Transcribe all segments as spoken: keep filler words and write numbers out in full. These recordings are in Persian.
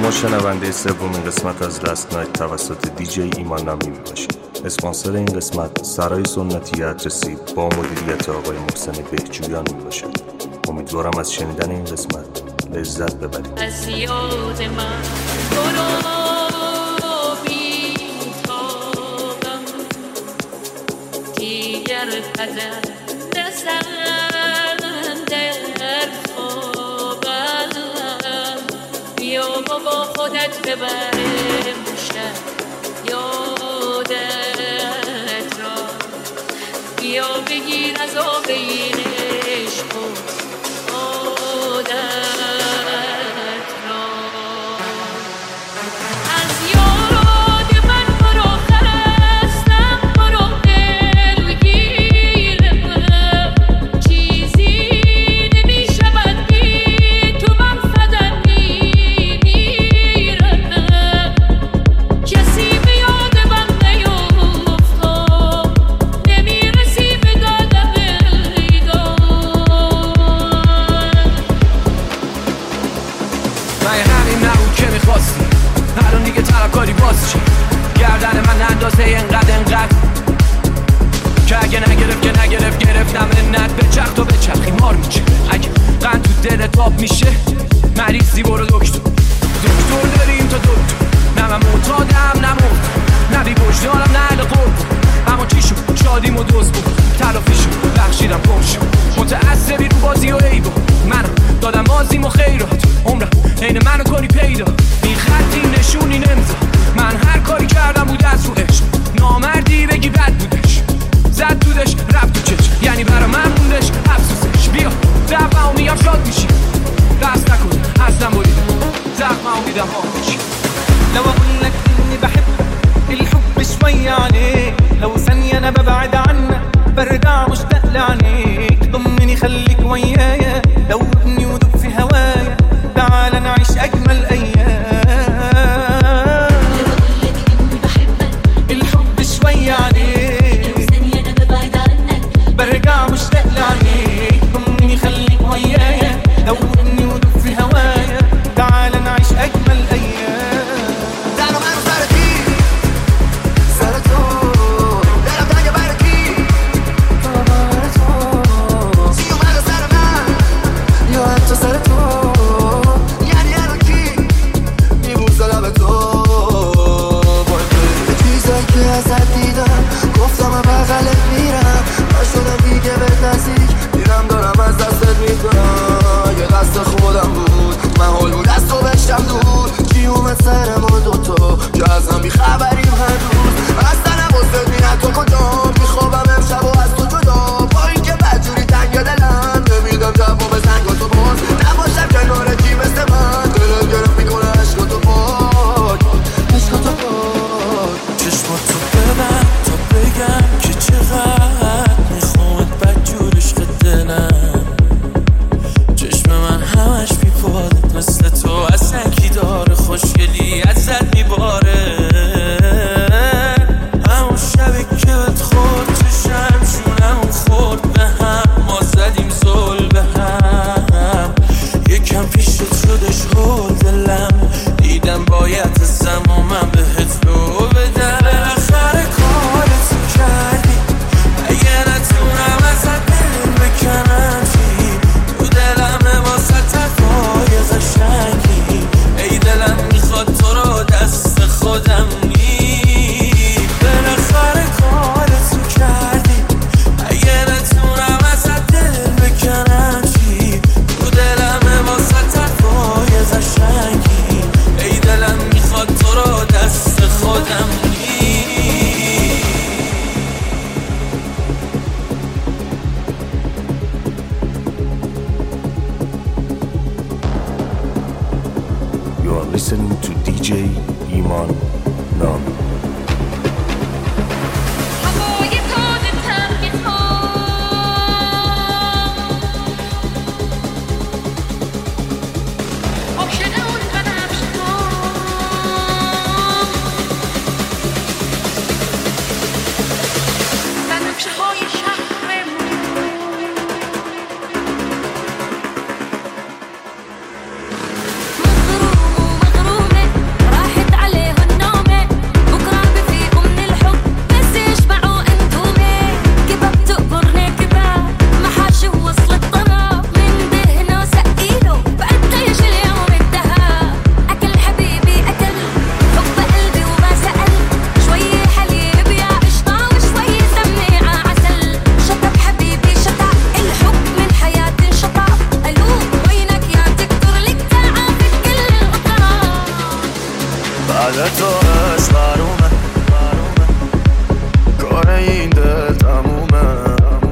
شما شنونده سومین قسمت از لست نایت توسط دیجی ایمان نامی باشید. اسپانسر این قسمت سرای سنتی ادرسی با مدیریت آقای محسن بهجویان می باشد. امیدوارم از شنیدن این قسمت لذت ببرید. از یاد من برو بیتابم دیگر قدم نزن در خوابم بیا با خودت ببرم شب یادت را بیا بگیر از آب این عشق و عادت را از یاد من برو خستم برو دلگیر من چیزی نمی شود بی تو من فدر میمیرم کسی به یاد من نیفتاد نمیرسی به دادم ایدان من همین نبود که میخواستی الان دیگه طلبکاری باز چی گردن من اندازه انقدر انقدر که اگه نگرفت که نگرفت گرفتم منت به چخ تو به چخی مار میچه اگه قند تو دلت تاب میشه مریضی برو دکتر دکتر داریم تا دکتر نه من معتادم نه مرد نه بی وجدانم نه اهل قرب اما چی شد شادیم و دوست بود تلافی شد بخشیدم گم شد متعصبی رو بازی و عیبا منم دادم بازیم و خیرات عمرم عین منو کنی پیدا این خطی نشونی نمزا من هر کاری کردم بود از رو عشق نامردی بگی بد بودش زد دودش رفت تو چش یعنی برا من موندش افسوسش بیا دفعه میام شاد میشی دست نکن اصلا بریدم زخمه میدم آمشی لو اقول لك اني بحبك الحب شوي عليك لو ثانية انا ببعد عنك برجع مشتاق لعينيك ضمني خليك ويايا دوبني ودوب في هوايا تعال نعيش اجمل ايام لو اقول لك اني بحبك الحب شوي عليك لو ثانية انا ببعد عنك برجع مشتاق لعينيك ضمني خليك ويايا دوبني ودوب في هوايا تعال نعيش اجمل ايام سر ما دوتا که از هم بیخبریم هر روز اصلا نباست میرن تو کجا میخوابم امشب و از تو جدا با این که بدجوری تنگ دلم نمیدم جواب زنگاتو باز نباشم کنار کی مثل من دلم گرفت میکنه عشقاتو پاک عشقاتو پاک چشماتو ببن تا بگم که چقدر میخوامت بدجور عشق دلم چشم من همش بیپادت مثل تو اصلا کی داره خوشگلی ازت میباره همون شبی که بهت خورد چشم شونم خورد به هم ما زدیم زل به هم یکم پیشت شدش هول دلم دیدم باید ازم و من بهت رو بدم بالاخره کارتو کردی اگه نتونم ازت دل بکنم چی تو دلم واسه تفای قشنگی ای دلم میخواد تو رو دست خودم نی بالاخره کارتو کردی اگه نتونم ازت دل بکنم چی تو دلم واسه تفای قشنگی ای دلم میخواد تو رو دست خودم نی You are listening to دیجی ایمان نامی. هوای تازه تر میخوام آشنا اون بنفش کام بنفشه های شهرمون مغروم و مغرومه بعد تو عشق حرومه کار این دل تمومه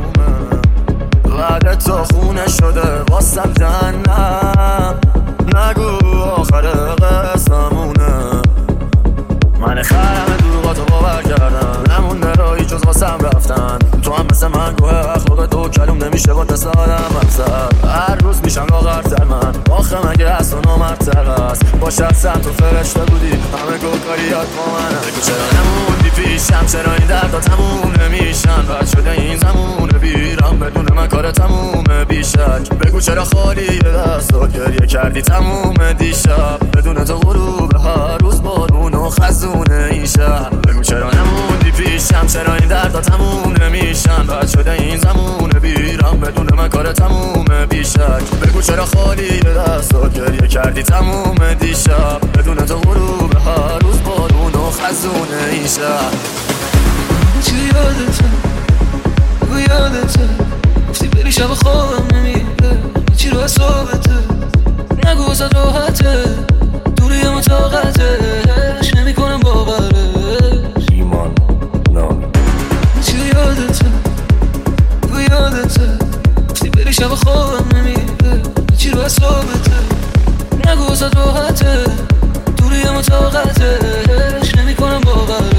بعد تو خونه شده واسم جنم نگو آخر قسمونه من خرم دروغاتو باور کردم نمونده رایی جز واسم رفتن تو هم مثل من گوه اخلاق تو کلوم نمیشه با دست آدم مقصد هر روز میشم لاغرتر من آخه مگه از تو نامردتر است با شخصم تو فرشته بودی همه گوکاریات با منم بگو چرا نموندی پیشم چرا این دردا تموم نمیشن بد شده این زمونه بیرم بدون من کار تمومه بیشک بگو چرا خالی دستات گریه کردی تموم دیشب بدون تو غروب هر روز بارون و خزونه این شب بگو چرا نموندی پیشم چرا این دردا تموم نمیشن بد شده این زمونه بیرم بدون من کار تمومه بیشک بگو چرا خالی دستات گریه کردی تموم دیشب بدون تو غروب هر روز بارون و خزونه این شب چی یادته بگو یادته گفتی بری شب خوابم نمیده چی رو اصابته نگو زد راحته دوری مطاقتش نمی کنم باورش ایمان نامی چی یادته بگو یادته گفتی بری شب خوابم نمیده چی رو اصابته نگو زد راحته دوری مطاقتش نمی کنم باورش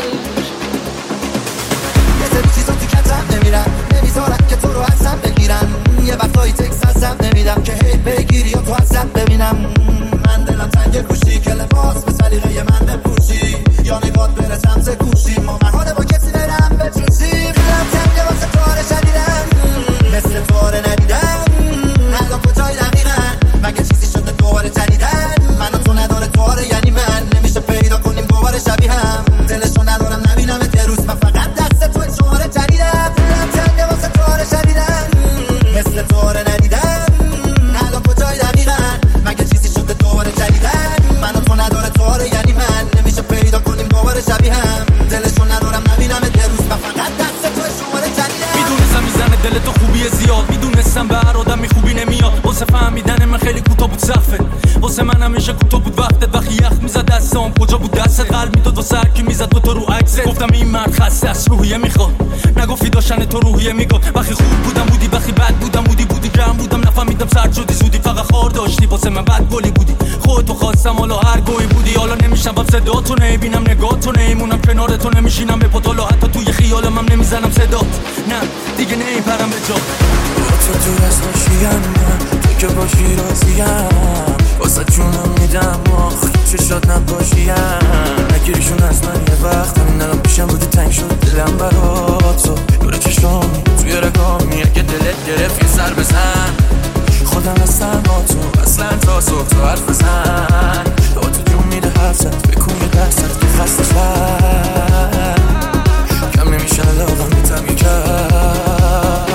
یه سری چیزا تو کتم نمیرن نمیذارن که تو رو ازم بگیرن یه وقتایی تکس ازم نمیدم که هی بگیری یا تو ازم ببینم من دلم تنگ گوشی که لباس به سلیقه من بپوشی یا نگات بره سمت گوشی ما محاله با کسی برم بجوشی دلم تنگ واسه کار شدیدم مثل طور ندیدم الان کجای دقیقا مگه چیزی شده دوباره جدیدن من و تو نداره طوره یعنی من نمیشه پیدا کنیم دوباره شبیه هم دلشو ندارم نبینم یه روز من فقط دست تو شماره جدیدم دلم تنگ واسه طور شدیدم مثل طور ندیدم الان کجای دقیقا مگه چیزی شده دوباره جدیدن من و تو نداره طوره یعنی من نمیشه پیدا کنیم دوباره شبیه هم دلشو ندارم نبینم یه روز من فقط دست تو شماره جدیدم میدونستم میزنه دل تو خوبی زیاد میدونستم به هر آدمی خوبی نمیاد واسه فهمیدن من خیلی کوتاه بود صفه واسه من همیشه کوتاه بود وقتت وقتی یخ میزد دستام کجا بود دستت قلب میداد واسه هر کی میزد دو تا رو عکس گفتم این مرد خسته است روحیه میخواد نگفتی داشتن تو روحیه میگفت وقتی خوب بودم بودی وقتی بد بودم بودی بودی گرم بودم نفهمیدم سرد شدی زودی فقط خار داشتی واسه من بد گلی بودی خودتو خواستم حالا هر گوی بودی حالا نمیشم صدا تو نمیبینم نگاه تو نمیمونم کنار تو نمیشینم به پاتالا حتی توی خیالم هم نمیزنم صدات نه دیگه نمیپرم به جا تو تو از خوشیم من تو که باشی راضیم واسه جونم میدم آخ چشات نباشیم نگیریشون از من یه وقت همین الان پیشم بودی تنگ شد دلم برا تو دور چشامی توی رگامی اگه دلت گرفت یه سر بزن خودم هستم با تو اصلا تا صبح تو حرف بزن با تو جون میده حرفت بکن یه درست که خسته شد کم نمیشه لاغم بیتم یه کرد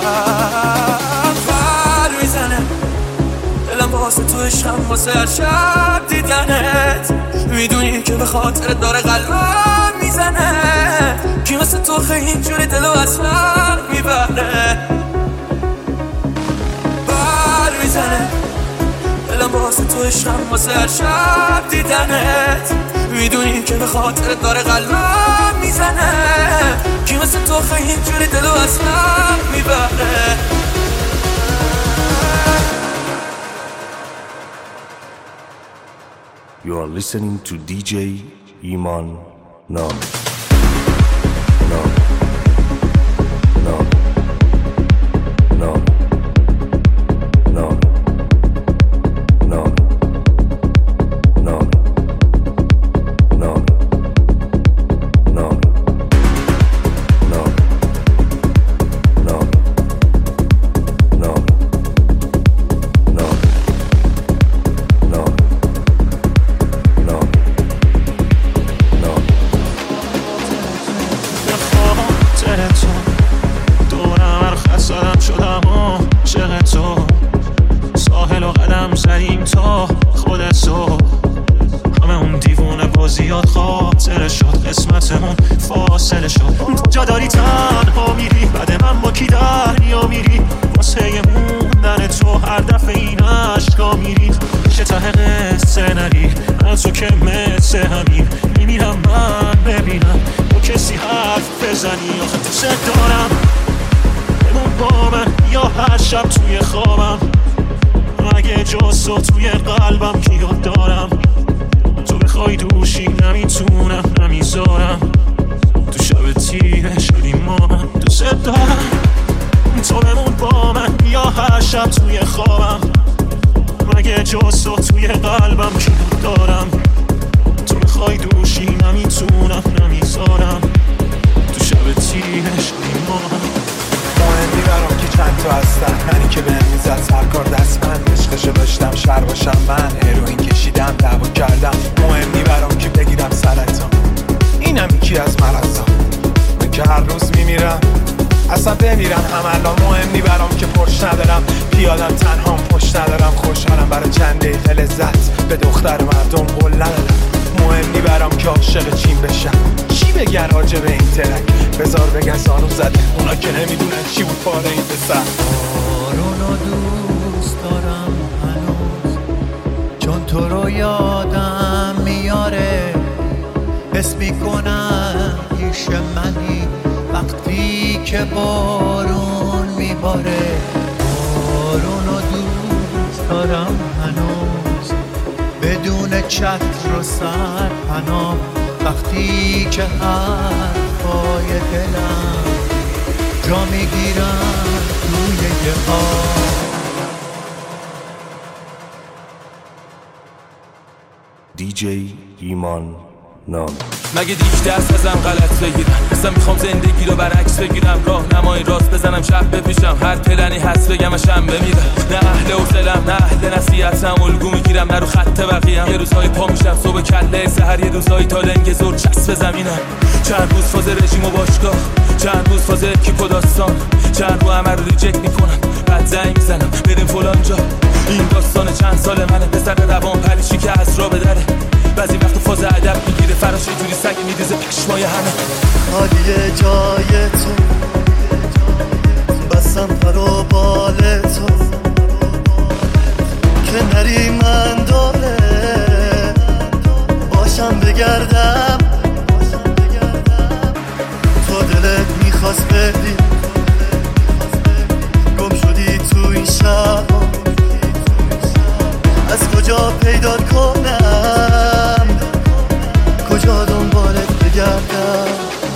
فر میزنه دلم واسه تو عشقم واسه هر شب دیدنت میدونی که به خاطر داره قلبم میزنه کی واسه تو خیلی اینجوری دلو از فرق میبره بر میزنه دلم واسه تو عشقم واسه هر شب دیدنت میدونی که به خاطر داره قلبم میزنه کی واسه تو خیلی اینجوری دلو از فرق میبره You are listening to دی جی ایمان نامی نامی نامی نامی نامی نامی نامی نامی نامی زیاد خاطره شد قسمتمون فاصله شد جا داری تنها میری بعد من با کی دریا میری واسه موندن تو هر دفعه این عشقا میری چه ته قصه نری از تو که مثل همین میمیرم من ببینم با کسی حرف بزنی. آخه دوست دارم بمون با من یا هر شب توی خوابم، اگه جز تو توی قلبم که یاد دارم تو بخوای دوشی نمیتونم نمیذارم تو شب تیره شدیم ما. من دوست دارم تو بمون با من یا هر شب توی خوابم، اگه جز تو توی قلبم که یاد دارم تو بخوای دوشی نمیتونم نمیذارم تو شب تیره شدیم ما. مهمی برام که چند تا هستن، منی که بهم میزد سرکار دست من، عشقشو داشتم شر باشم من، هروئین کشیدم دعوا کردم. مهمی برام که بگیرم سرطان، اینم یکی از مرضا. من که هر روز میمیرم اصلا بمیرم هم الان. مهمی برام که پرش ندارم، پیادم تنهام پشت ندارم، خوشحالم برای چند دقیقه لذت به دختر مردم قول ندارم. مهمی برام که عاشق چین بشم، چی بگن راجع به این ترک؟ بذار بگن زانو زده اونا که نمیدونن چی بود پاره این پسر. بارونو دوست دارم هنوز، چون تو رو یادم میاره، حس میکنم پیش منی وقتی که بارون میباره. بارونو دوست دارم هنوز، بدون چتر و سرپناه، وقتی که حرفای دلم جا میگیرم توی یه آب. دیجی ایمان نام. مگه دیش دست ازم غلط بگیرم، اصلا میخوام زندگی رو برعکس بگیرم، راه نمای راست بزنم شب بپیشم، هر پلنی هست بگم شم بمیرم. نه اهل حوصله‌ام نه اهل نصیحتم، الگو میگیرم نه رو خط بقیه‌ام. یه روزهای پا میشم صبح کله سحر، یه روزهای تا لنگ زور چسب زمینم. چند روز فاز رژیم و باشگاه، چند روز فاز اکیپ و داستان، چند رو همه رو ریجکت میکنم بعد زنگ میزنم بریم فلان جا. این داستان چند سال منه، پسر روان پریشی که از را بدره، بعضی وقت فاز ادب میگیره فراش اینجوری سگ میریزه پشمای همه. حالیه جای تو بسم پر و بال تو که نری من داره باشم بگردم. تو دلت میخواست بری گم شدی تو این شب، از کجا پیدا کنم کجا دنبالت بگردم.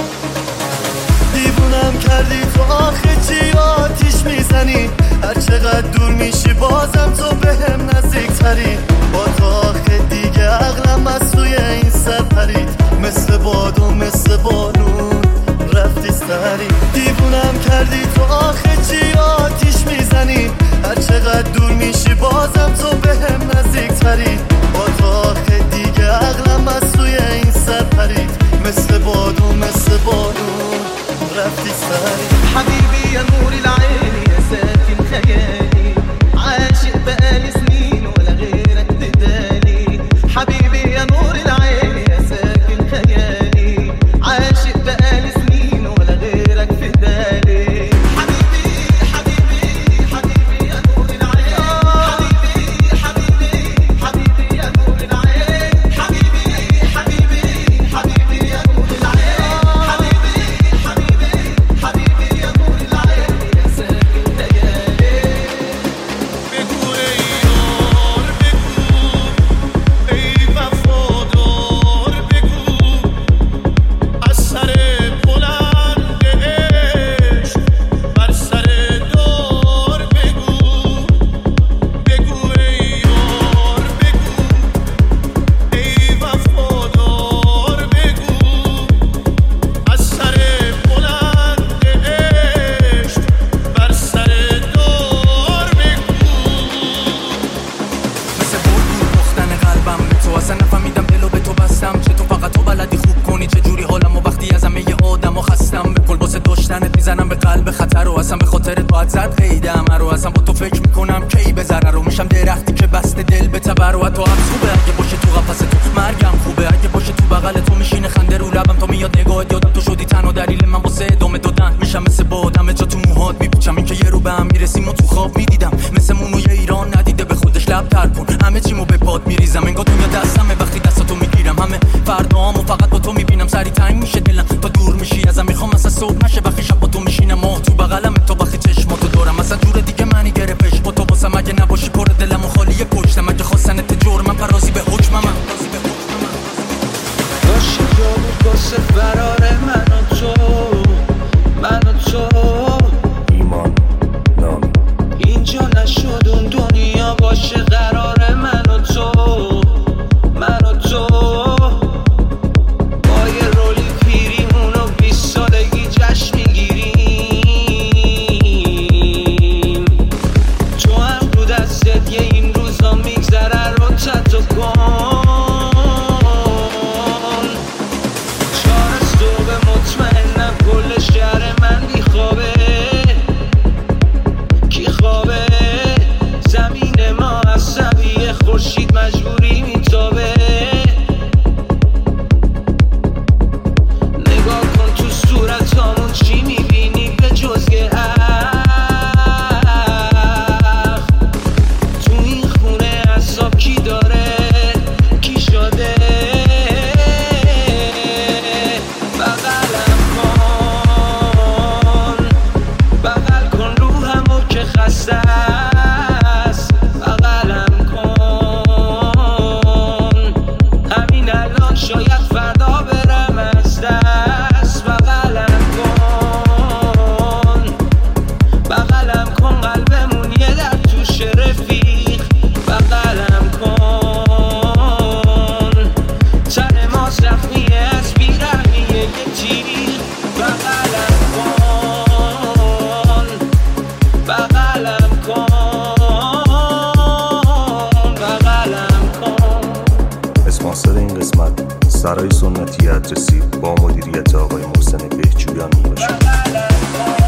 دیوونم کردی تو آخه چی آتیش میزنی، هر چقدر دور میشی بازم تو بهم نزدیک تری. با تو آخه دیگه عقلم از توی این سر پرید، مثل باد و مثل بارون رفتی سری. دیوونم کردی تو آخه چی آتیش میزنی، هر چقدر دور میشی بازم تو بهم نزدیک تری. با تو آخه دیگه عقلم از توی این سر پرید، مثل باد و مثل بارون رفتی سری. حبيبي يا نور العين يا ساكن خيالي، عاشق بقالي سنين ولا غيرك بدالي. حبيبي يا نور العين يا ساكن خيالي، عاشق بقالي سنين ولا غيرك بدالي. حبيبي حبيبي حبيبي يا نور العين، حبيبي حبيبي حبيبي يا نور العين، حبيبي حبيبي حبيبي يا نور العين، حبيبي حبيبي حبيبي يا نور العين يا ساكن خيالي. بگو ای یار بگو، ای وفادار بگو، از سر بلند عشق بر سر دار بگو. بگو ای یار بگو، ای وفادار بگو، از سر بلند عشق بر سر دار بگو. مثل بود پختن قلبم به تو، اصلا نفهمیدم دلو به تو بستم، چه تو فقط تو بلدی خوب کنی چه جوری حالم و وقتی از همه یه آدم و خستم. به کل باسه داشتنت میزنم به قلب خطر و اصلا به خاطر تو حد زد قیده همه رو. اصلا با تو فکر میکنم کی به ضرر رو میشم درختی که بسته دل به تبر و تو هم خوبه اگه باشه تو قفس تو، مرگم خوبه اگه باشه تو بغل تو، میشینه خنده رو لبم تا میاد نگاهت یادم تو شدی تنها دلیل من واسه ادامه دادن. میشم مثل بادم جا تو موهات میپیچم، این که یه رو به هم میرسیم و تو خواب میدیدم، مثل مونوی ایران ندیده به خودش لب تر کن، همه چیمو به پاد میریزم انگار دنیا دستمه وقتی دست اسپانسر این قسمت سرای سنتی ادرسی با مدیریت آقای محسن بهجویان می باشد.